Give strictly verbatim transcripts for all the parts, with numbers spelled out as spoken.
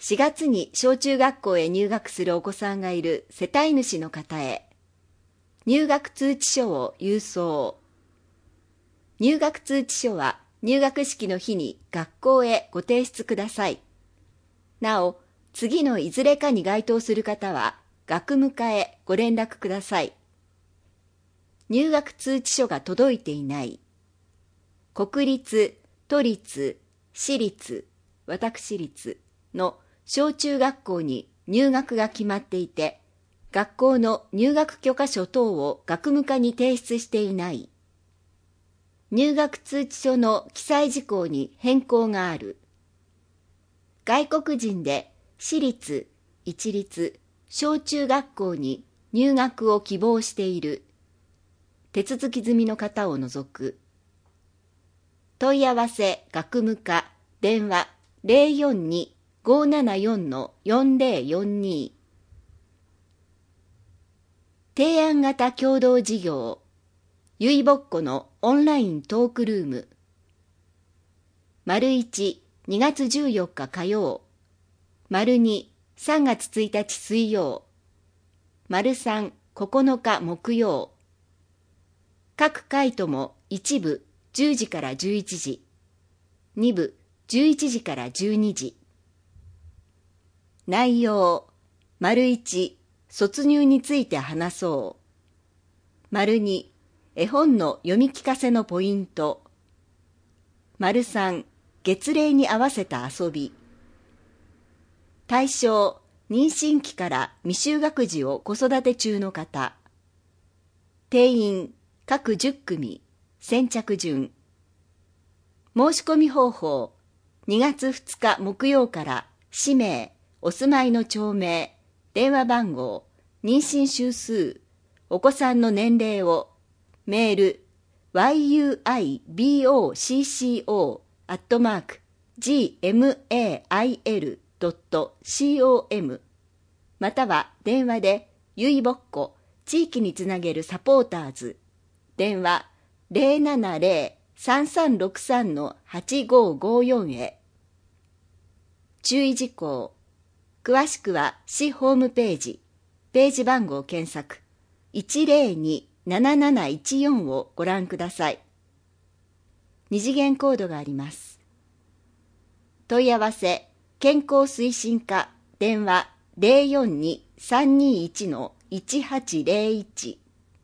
しがつに小中学校へ入学するお子さんがいる世帯主の方へ、入学通知書を郵送。入学通知書は入学式の日に学校へご提出ください。なお、次のいずれかに該当する方は、学務課へご連絡ください。入学通知書が届いていない。国立、都立、私立、私立の小中学校に入学が決まっていて、学校の入学許可書等を学務課に提出していない。入学通知書の記載事項に変更がある。外国人で私立、一律、小中学校に入学を希望している。手続き済みの方を除く。問い合わせ学務課電話 ゼロよんに ごーななよん よんゼロよんに。提案型共同事業ゆいぼっこのオンライントークルーム。丸いち、にがつじゅうよっか火曜。丸に、さんがつついたち水曜。丸さん、ここのか木曜。各回とも一部じゅうじからじゅういちじ、二部じゅういちじからじゅうにじ。内容、丸いち、卒入について話そう。丸に、絵本の読み聞かせのポイント。丸さん、月齢に合わせた遊び。対象、妊娠期から未就学児を子育て中の方。定員、各じゅっくみ、先着順。申し込み方法、にがつふつか木曜から氏名、お住まいの町名、電話番号、妊娠週数、お子さんの年齢を、メール、ユイボッコ アットマーク ジーエムエーアイエルドットコム または電話でゆいぼっこ地域につなげるサポーターズ電話 ゼロななゼロ さんさんろくさん はちごごよん へ。注意事項。詳しくは市ホームページ、ページ番号検索 いちゼロに なななないちよん をご覧ください。二次元コードがあります。問い合わせ、健康推進課、電話 ゼロよんに さんにいち いちはちゼロいち。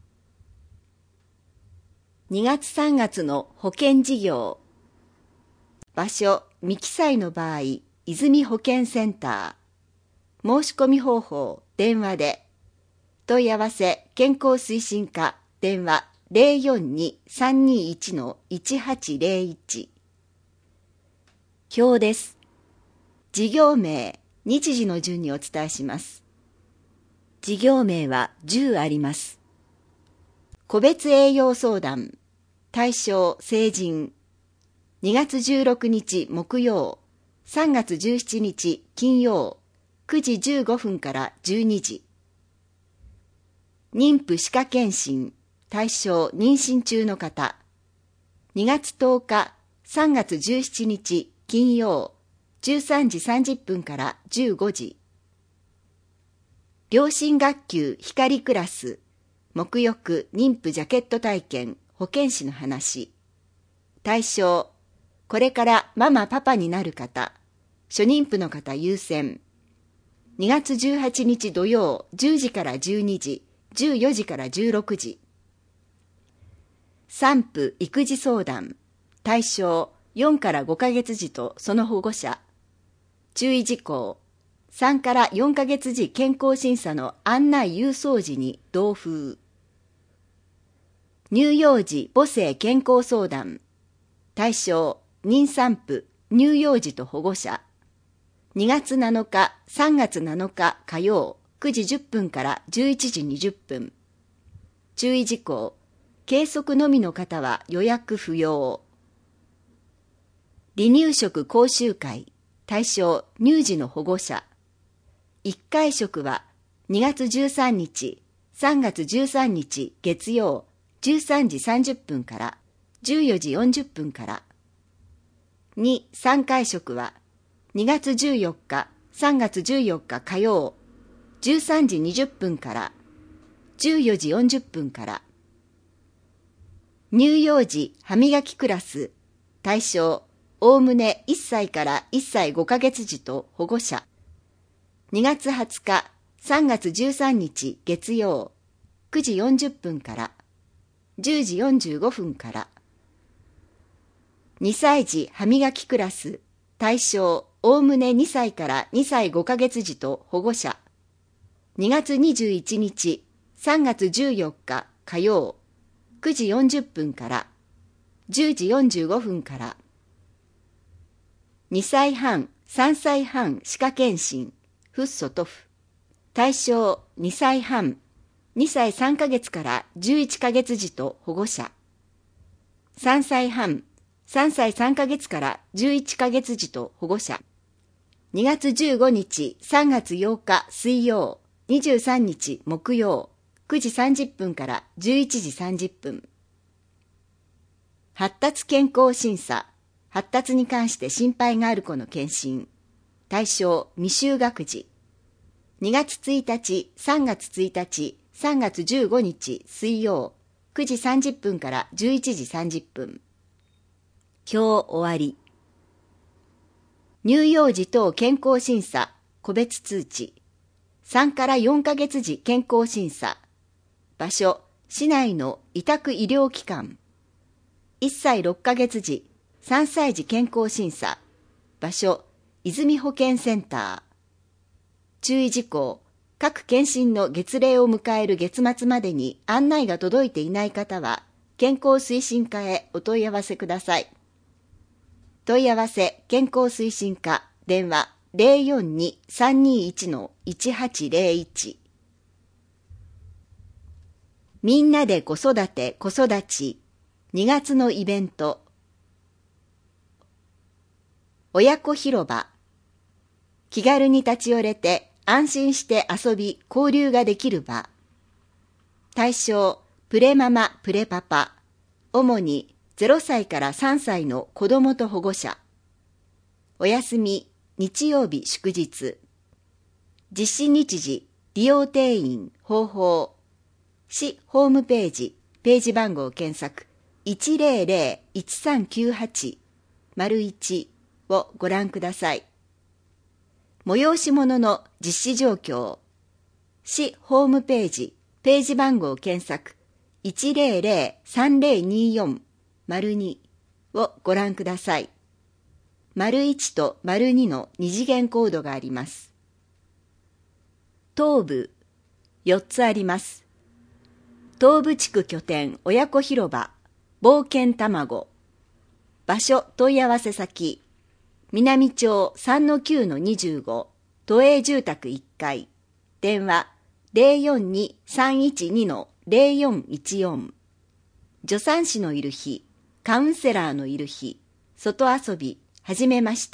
にがつさんがつの保険事業。場所、未記載の場合、泉保健センター。申し込み方法、電話で。問い合わせ、健康推進課、電話 ゼロよんに さんにいち いちはちゼロいち。表です。事業名、日時の順にお伝えします。事業名はじゅうあります。個別栄養相談、対象成人、にがつじゅうろくにち木曜、さんがつじゅうしちにち金曜、くじじゅうごふんからじゅうにじ。妊婦歯科検診、対象妊娠中の方、にがつとおか、さんがつじゅうしちにち金曜、じゅうさんじさんじゅっぷんからじゅうごじ。両親学級光クラス、沐浴妊婦ジャケット体験、保健師の話。対象、これからママパパになる方、初妊婦の方優先。にがつじゅうはちにち土曜、じゅうじからじゅうにじ、じゅうよじからじゅうろくじ。産婦育児相談、対象よんからごかげつ児とその保護者。注意事項、さんからよんかげつ児健康審査の案内郵送時に同封。乳幼児母性健康相談、対象妊産婦、乳幼児と保護者。にがつなのか、さんがつなのか火曜、くじじゅっぷんからじゅういちじにじゅっぷん。注意事項、計測のみの方は予約不要。離乳食講習会、対象乳児の保護者。いっかい食はにがつじゅうさんにち、さんがつじゅうさんにち月曜じゅうさんじさんじゅっぷんからじゅうよじよんじゅっぷんから。に、さんかい食はにがつじゅうよっか、 さんがつじゅうよっか火曜、じゅうさんじにじゅっぷんからじゅうよじよんじゅっぷんから。乳幼児歯磨きクラス、対象、おおむねいっさいからいっさいごかげつ児と保護者。にがつはつか、さんがつじゅうさんにち月曜、くじよんじゅっぷんからじゅうじよんじゅうごふんから。にさい児歯磨きクラス、対象、おおむねにさいからにさいごかげつ児と保護者。にがつにじゅういちにち、さんがつじゅうよっか火曜、くじよんじゅっぷんからじゅうじよんじゅうごふんから。にさいはん、さんさいはん歯科検診、フッ素塗布。対象、にさいはん、にさいさんかげつからじゅういっかげつ児と保護者。さんさいはん、さんさいさんかげつからじゅういっかげつ児と保護者。にがつじゅうごにち、さんがつようか水曜、にじゅうさんにち木曜、くじさんじゅっぷんからじゅういちじさんじゅっぷん。発達健康審査、発達に関して心配がある子の検診。対象、未就学児。にがつついたち、さんがつついたち、さんがつじゅうごにち水曜、くじさんじゅっぷんからじゅういちじさんじゅっぷん。今日終わり。乳幼児等健康審査、個別通知。さんからよんかげつ児健康審査。場所、市内の委託医療機関。いっさいろっかげつ児、さんさい児健康審査。場所、泉保健センター。注意事項、各検診の月例を迎える月末までに案内が届いていない方は、健康推進課へお問い合わせください。問い合わせ健康推進課、電話 ゼロよんに さんにいち いちはちゼロいち。みんなで子育て子育ちにがつのイベント。親子広場。気軽に立ち寄れて安心して遊び交流ができる場。対象、プレママプレパパ。主にゼロさいからさんさいの子どもと保護者。お休み、日曜日祝日。実施日時、利用定員、方法。市ホームページ、ページ番号検索 いちゼロゼロ いちさんきゅうはち いち をご覧ください。催し物の実施状況。市ホームページ、ページ番号検索 いちゼロゼロ さんゼロによん に をご覧ください。いちとにの二次元コードがあります。東部、よっつあります。東部地区拠点親子広場、冒険卵。場所問い合わせ先、南町 さんのきゅうのにじゅうご、都営住宅いっかい。電話 ゼロよんに さんいちに ゼロよんいちよん。助産師のいる日、カウンセラーのいる日、外遊び、はじめまして。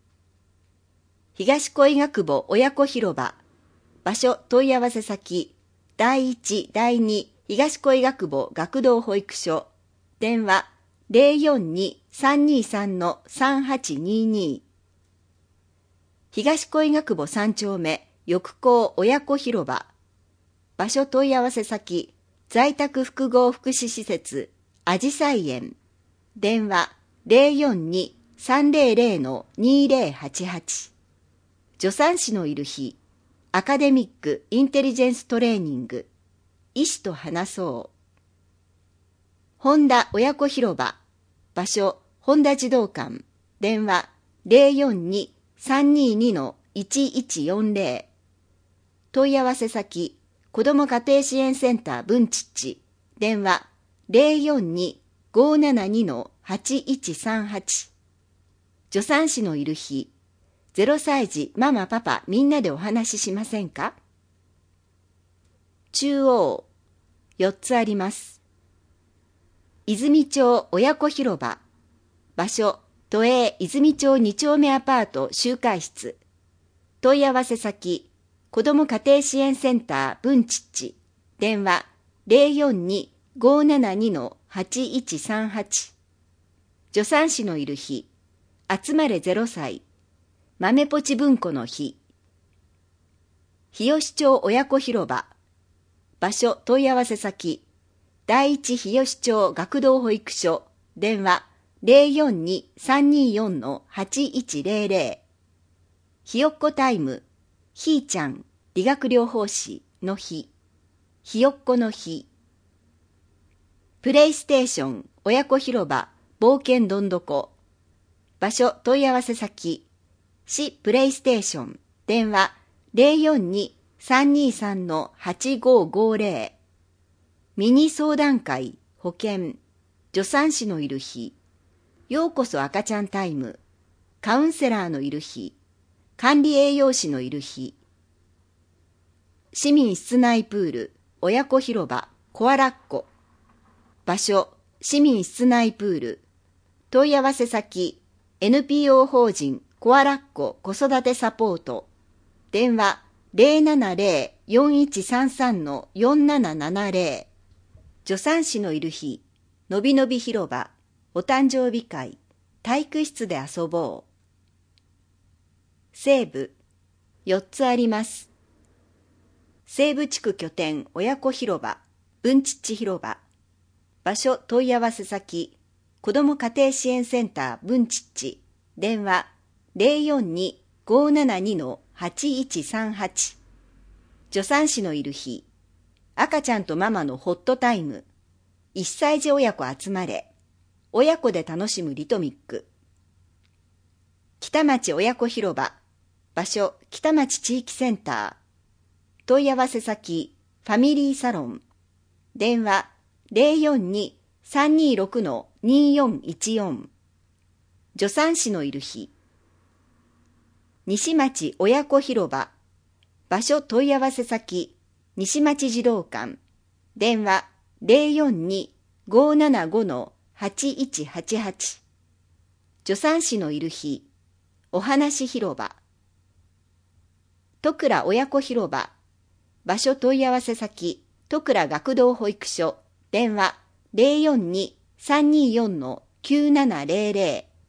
東小医学部親子広場。場所問い合わせ先、だいいち、だいに東小医学部学童保育所。電話 ゼロよんに さんにさん さんはちにに。東小医学部さん丁目翼高親子広場。場所問い合わせ先、在宅複合福祉施設あじさい園。電話 ゼロよんに さんゼロゼロ にゼロはちはち。助産師のいる日、アカデミックインテリジェンストレーニング。医師と話そう。本田親子広場。場所、本田児童館。電話、ゼロよんに さんにに いちいちよんゼロ。問い合わせ先、子ども家庭支援センター文ちっち。電話、ゼロよんに ごーななに はちいちさんはち。助産師のいる日、ゼロさい児ママパパみんなでお話ししませんか？中央、よっつあります。泉町親子広場。場所、都営泉町に丁目アパート集会室。問い合わせ先、子ども家庭支援センター文ちっち。電話、ゼロよんに ごーななに はちいちさんはち。助産師のいる日、集まれゼロさい。 豆ポチ文庫の日。日吉町親子広場。場所問い合わせ先。第一日吉町学童保育所。電話 ゼロよんに さんにーよん のはちいちゼロゼロ。ひよっこタイム。ひーちゃん理学療法士の日。ひよっこの日。プレイステーション親子広場冒険どんどこ。場所問い合わせ先。市プレイステーション。電話 ゼロよんに さんにーさん のはちごーごーゼロ。ミニ相談会保健助産師のいる日。ようこそ赤ちゃんタイム。カウンセラーのいる日。管理栄養士のいる日。市民室内プール親子広場コアラッコ。場所市民室内プール。問い合わせ先 エヌピーオー 法人コアラッコ子育てサポート。電話 ゼロななゼロ よんいちさんさん のよんななななゼロ。助産師のいる日。のびのび広場お誕生日会体育室で遊ぼう。西部よっつあります。西部地区拠点親子広場文ちっち広場。場所問い合わせ先子ども家庭支援センター文ちっち。電話 ゼロよんに ごーななに のはちいちさんはち。助産師のいる日。赤ちゃんとママのホットタイム。いっさい児親子集まれ。親子で楽しむリトミック。北町親子広場。場所北町地域センター。問い合わせ先ファミリーサロン。電話 ゼロよんに さんにーろく のにーよんいちよん。助産師のいる日。西町親子広場。場所問い合わせ先西町児童館。電話 ゼロよんに ごーななご のはちいちはちはち。助産師のいる日。お話広場。戸倉親子広場。場所問い合わせ先戸倉学童保育所。電話 ゼロよんに さんにーよん のきゅうななゼロゼロ。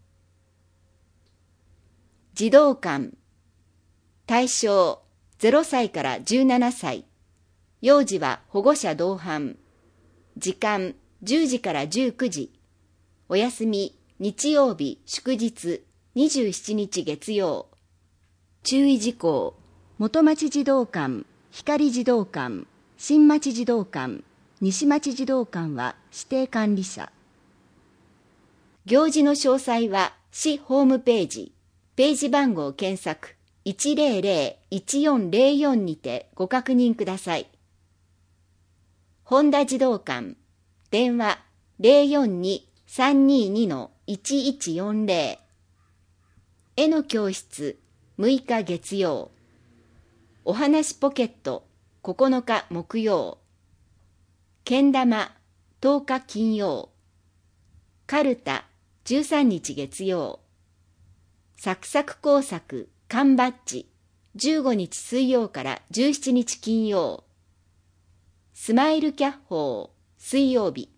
児童館。対象ゼロさいからじゅうななさい。幼児は保護者同伴。時間じゅうじからじゅうくじ。お休み日曜日祝日にじゅうしちにち月曜。注意事項。元町児童館、光児童館、新町児童館、西町児童館は指定管理者。行事の詳細は市ホームページ、ページ番号検索いちゼロゼロ いちよんゼロよんにてご確認ください。本田児童館。電話 ゼロよんに さんにーに のいちいちよんゼロ。絵の教室むいか月曜。おはしポケットここのか木曜。けん玉とおか金曜。かるたじゅうさんにち月曜。サクサク工作缶バッジじゅうごにち水曜からじゅうしちにち金曜。スマイルキャッホー水曜日。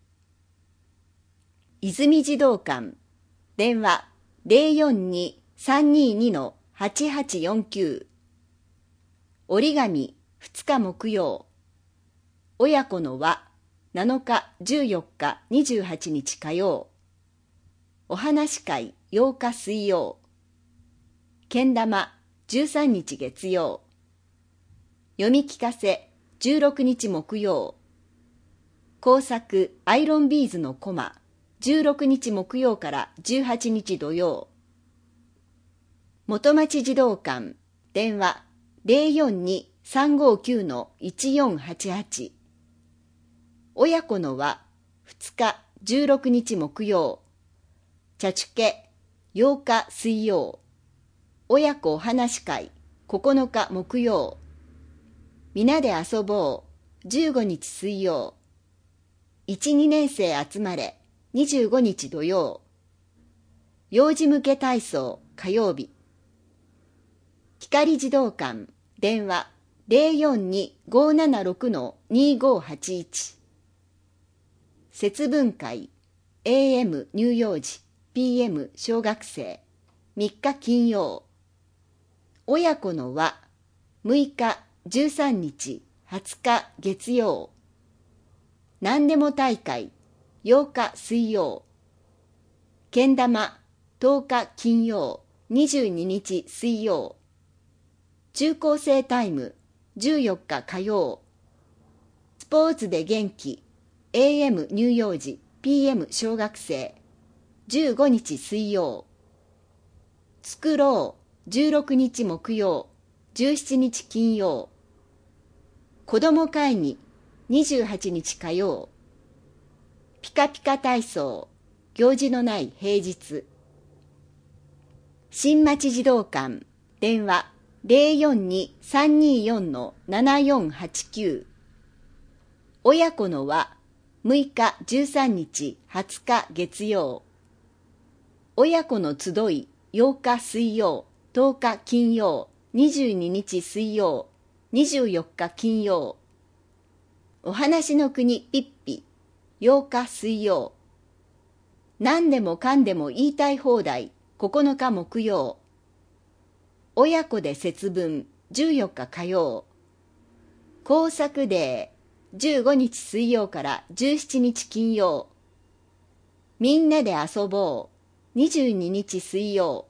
泉児童館。電話 ゼロよんに さんにーに のはちはちよんきゅう。折り紙ふつか木曜。親子の輪なのかじゅうよっかにじゅうはちにち火曜。お話会ようか水曜。けん玉じゅうさんにち月曜。読み聞かせじゅうろくにち木曜。工作アイロンビーズのコマじゅうろくにち木曜からじゅうはちにち土曜。元町児童館。電話 ゼロよんに さんごきゅう のいちよんはちはち。親子の輪ふつかじゅうろくにち木曜。茶チュケようか水曜。親子お話会ここのか木曜。みなで遊ぼうじゅうごにち水曜。いち、にねん生集まれにじゅうごにち土曜。幼児向け体操火曜日。光児童館。電話 ゼロよんに ごーななろく のにーごーはちいち。節分会 エーエム 乳幼児 ピーエム 小学生みっか金曜。 親子の輪、むいか、じゅうさんにち、はつか月曜。何でも大会、ようか水曜。けん玉、とおか金曜、にじゅうににち水曜。中高生タイム、じゅうよっか火曜。スポーツで元気、エーエム 乳幼児、ピーエム 小学生、じゅうごにち水曜。作ろう、じゅうろくにち木曜、じゅうしちにち金曜。子ども会議、にじゅうはちにち火曜。ピカピカ体操、行事のない平日。新町児童館、電話 ゼロよんに さんによん ななよんはちきゅう。親子の輪、むいかじゅうさんにちはつか月曜。親子の集い、ようか水曜、とおか金曜、にじゅうににち水曜、にじゅうよっか金曜。お話の国ピッピ、ようか水曜。何でもかんでも言いたい放題、ここのか木曜。親子で節分、じゅうよっか火曜。工作デー、じゅうごにち水曜からじゅうしちにち金曜。みんなで遊ぼう、にじゅうににち水曜。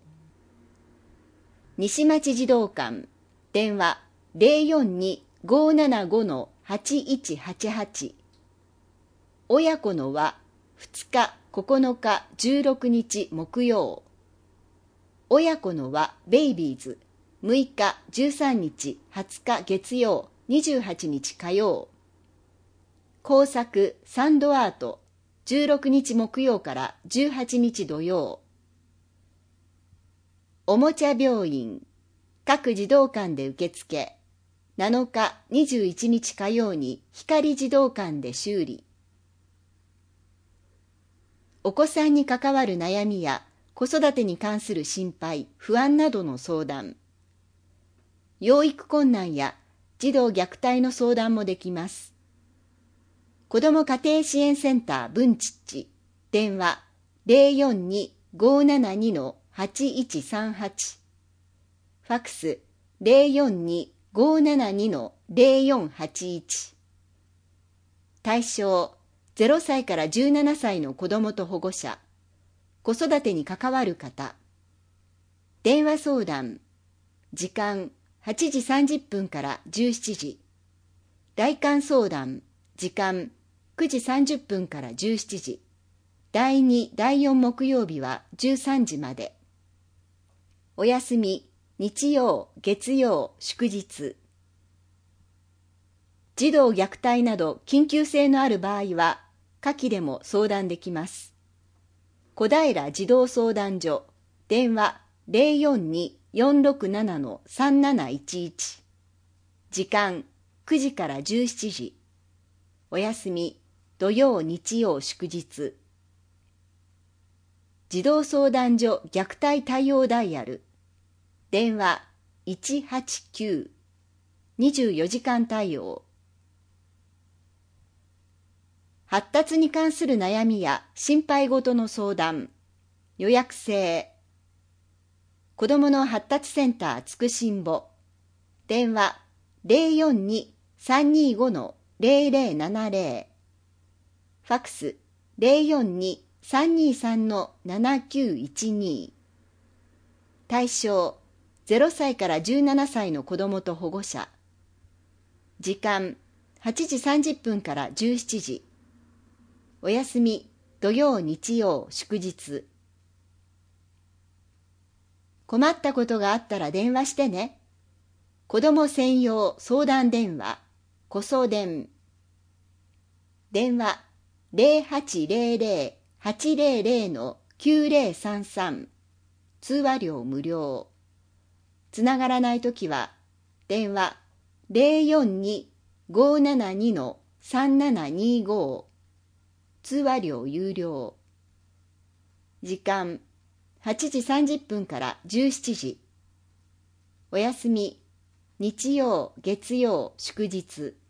西町児童館、電話 ゼロよんに ごーななご はちいちはちはち。親子の輪、ふつか、ここのか、じゅうろくにち木曜。親子の輪、ベイビーズ、むいか、じゅうさんにち、はつか月曜、にじゅうはちにち火曜。工作、サンドアート、じゅうろくにち木曜からじゅうはちにち土曜。おもちゃ病院、各児童館で受付、なのか、にじゅういちにち火曜に光児童館で修理。お子さんに関わる悩みや子育てに関する心配、不安などの相談。養育困難や児童虐待の相談もできます。子ども家庭支援センター文ちっち、電話 ゼロよんに ごーななに はちいちさんはち。ファクス ゼロよんに ごーななに ゼロよんはちいち。対象ゼロさいからじゅうななさいの子どもと保護者、子育てに関わる方。電話相談、時間はちじさんじゅっぷんからじゅうしちじ。代管相談、時間くじさんじゅっぷんからじゅうしちじ。だいに、だいよん木曜日はじゅうさんじまで。お休み、日曜、月曜、祝日。児童虐待など緊急性のある場合は、下記でも相談できます。小平児童相談所、電話 ゼロよんに よんろくなな さんなないちいち。時間くじからじゅうしちじ。お休み、土曜、日曜、祝日。児童相談所虐待対応ダイヤル、電話いちはちきゅう、にじゅうよじかん対応。発達に関する悩みや心配事の相談、予約制。子どもの発達センターつくしんぼ、電話ゼロよんに さんにご ゼロゼロななゼロ。ファクスゼロよんに さんにさん ななきゅういちに。対象ゼロさいからじゅうななさいの子どもと保護者。時間はちじさんじゅっぷんからじゅうしちじ。お休み、土曜、日曜、祝日。困ったことがあったら電話してね。子ども専用相談電話、こそ電。電話ゼロはちゼロゼロ はちゼロゼロ きゅうゼロさんさん。通話料無料。つながらないときは、電話ゼロよんに ごーななに さんななにご。通話料有料。時間はちじさんじゅっぷんからじゅうしちじ。お休み、日曜、月曜、祝日。